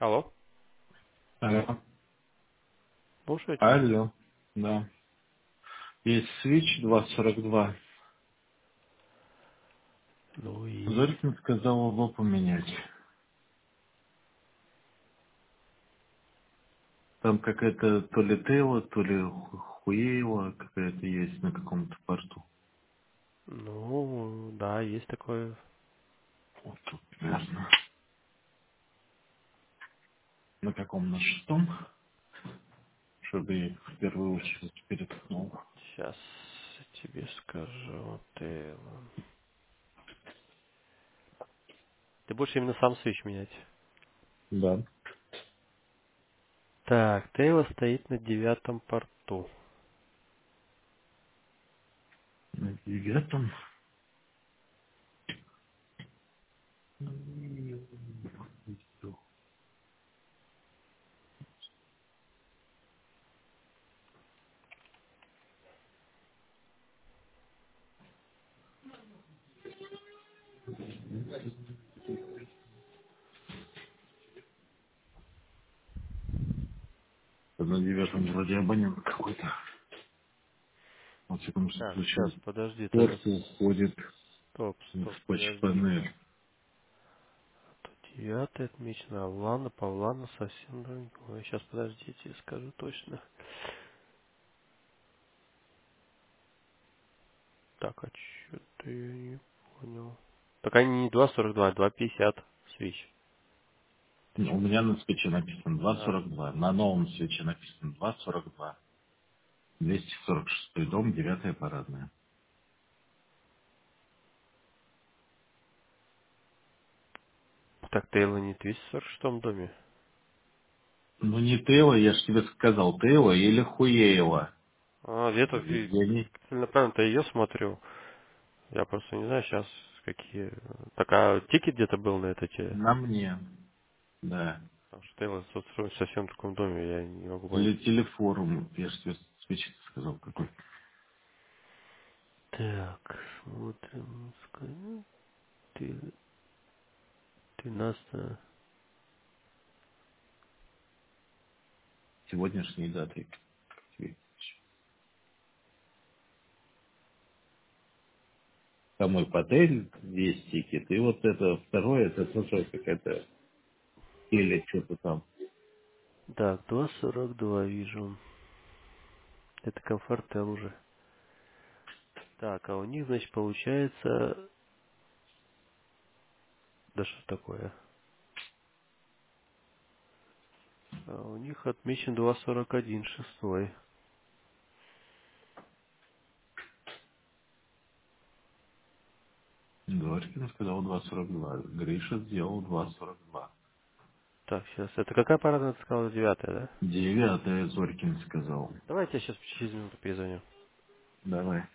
Алло, Алло. слушаю тебя. Алло. Да. Есть свич 242. Ну и... Зорькин сказал его поменять. Там какая-то то ли Тейла, то ли Хуеева какая-то есть на каком-то порту. Ну, да, есть такое. Вот тут, ясно. На каком? На шестом? Чтобы я их в первую очередь переткнул. Сейчас тебе скажу. Ты будешь именно сам свич менять. Да. Так, Тейла стоит на 9-м порту. На девятом. На девятом вроде абонент какой-то. Во всяком Так, сейчас, случае, подожди, тогда... порт уходит Стоп, в подожди. патч-панель. Тут 9 отмечено, Алана, Павлана совсем другое. Сейчас, подожди, я тебе скажу точно. Так, а что-то я не понял. Так они не 2.42, а 2.50 свич. Ты Ну, у что? меня на свече написано А, 2,42. На новом свече написано 2,42. 246 дом, 9 парадная. так Тейла не в 246 доме. Ну не Тейла, я же тебе сказал, Тейла или Хуеева. А, где-то Везде они целенаправленно-то ее смотрю. Я просто не знаю сейчас какие. Так, а тикет где-то был на это те. на мне. Да. Потому что Тейла в совсем другом доме, я не могу понять. Или телефорум, я же тебе свечи сказал какой. Так, смотрим. 13. Сегодняшней датой. Там мой отель, есть тикет. И вот это второе, это тоже какая-то или что-то там. Так, 2.42 вижу. Это комфортел уже. Так, а у них, значит, получается... Да что такое? А у них отмечен 2.41 шестой. Дочкин сказал 2,42. Гриша сделал 2,42. Так, сейчас. Это какая парадная, ты сказала, 9, да? Девятое Зорькин сказал. Давайте я сейчас через минуту перезвоню. Давай.